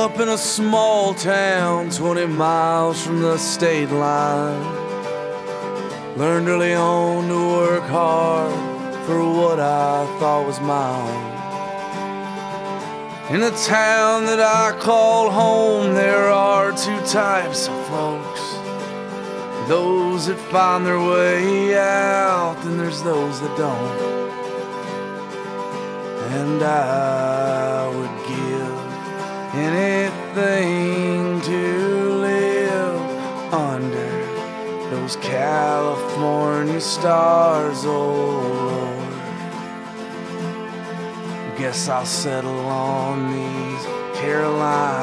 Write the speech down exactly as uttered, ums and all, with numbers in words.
up in a small town twenty miles from the state line. Learned early on to work hard for what I thought was mine. In the town that I call home, there are two types of folks. Those that find their way out, and there's those that don't. And I would give anything to live under those California stars, oh Lord. Guess I'll settle on these Carolina